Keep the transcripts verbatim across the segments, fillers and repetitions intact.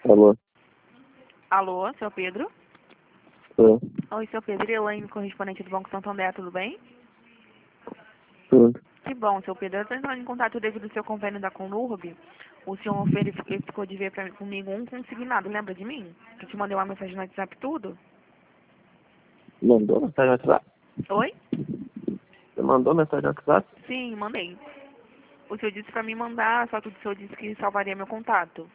Alô? Alô, seu Pedro? Tô. Oi, seu Pedro. Elaine, correspondente do Banco Santander, tudo bem? Tudo. Que bom, seu Pedro. Eu estou entrando em contato devido ao seu convênio da Conurb. O senhor verificou, ficou de ver pra, comigo um consignado. Lembra de mim? Que eu te mandei uma mensagem no WhatsApp tudo? Mandou mensagem no WhatsApp? Oi? Você mandou mensagem no WhatsApp? Sim, mandei. O senhor disse pra mim mandar, só que o senhor disse que salvaria meu contato.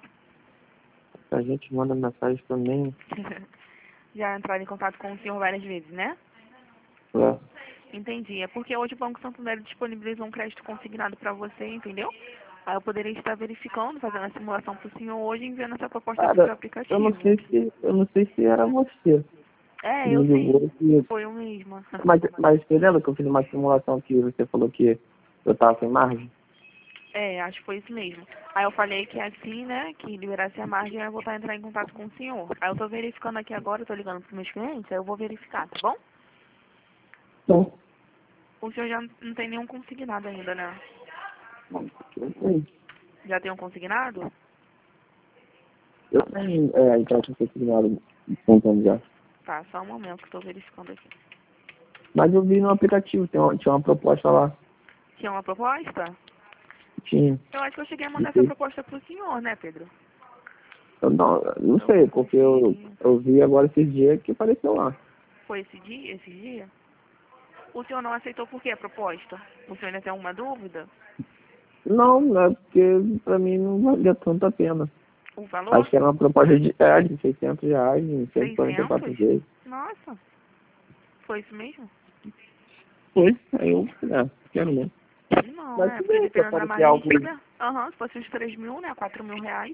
A gente manda mensagem também. Já entraram em contato com o senhor várias vezes, né? É. Entendi. É porque hoje o Banco Santander disponibilizou um crédito consignado para você, entendeu? Aí eu poderia estar verificando, fazendo a simulação para o senhor hoje e enviando essa proposta para o seu Cara, eu não aplicativo. sei se. Eu não sei se era você que É, me eu ligou sim. aqui. Foi o mesmo. Mas, mas você lembra que eu fiz uma simulação que você falou que eu tava sem margem? É, acho que foi isso mesmo. Aí eu falei que assim, né, que liberasse a margem, eu ia voltar a entrar em contato com o senhor. Aí eu tô verificando aqui agora, eu tô ligando pros meus clientes, aí eu vou verificar, tá bom? Não. O senhor já não tem nenhum consignado ainda, né? Eu tenho. Já tem um consignado? Eu tenho. É, então eu consignado contando já. Tá, só um momento que eu tô verificando aqui. Mas eu vi no aplicativo, tem uma, tinha uma proposta lá. Tinha uma proposta? Tinha. Eu acho que eu cheguei a Não mandar essa sei. proposta pro senhor, né, Pedro? Eu não, não Eu vou sei, porque eu, conferir. eu vi agora esses dias que apareceu lá. Foi esse dia, esse dia? O senhor não aceitou por quê a proposta? O senhor ainda tem alguma dúvida? Não, não é porque pra mim não valia tanto a pena. O valor? Acho que era uma proposta de, é, de seiscentos reais em cento e quarenta e quatro seiscentos? vezes. Nossa, foi isso mesmo? Foi, aí eu falei, ah, quero mesmo. Não, Mas é, tudo porque bem, se dependendo da aparecer margem algo. líquida, aham, se fosse uns três mil, né, quatro mil reais.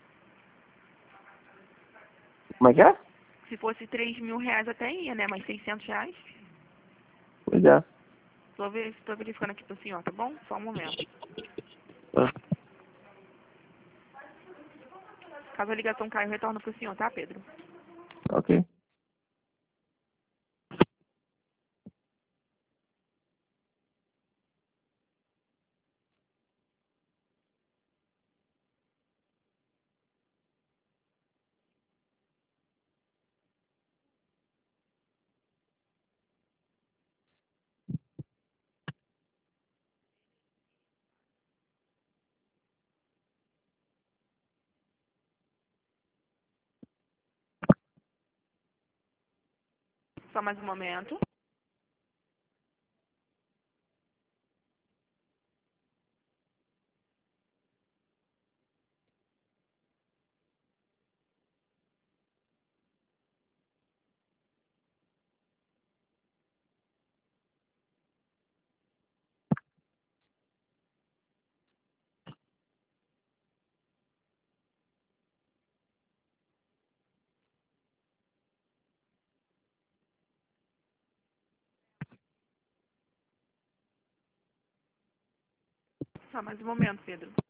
Como é que é? Se fosse três mil reais até ia, né, mas seiscentos reais? Pois é. Tô, ver, tô verificando aqui pro senhor, tá bom? Só um momento. Ah, Caso a ligação caia, eu retorno pro senhor, tá, Pedro? ok. Só mais um momento. Só mais um momento, Pedro.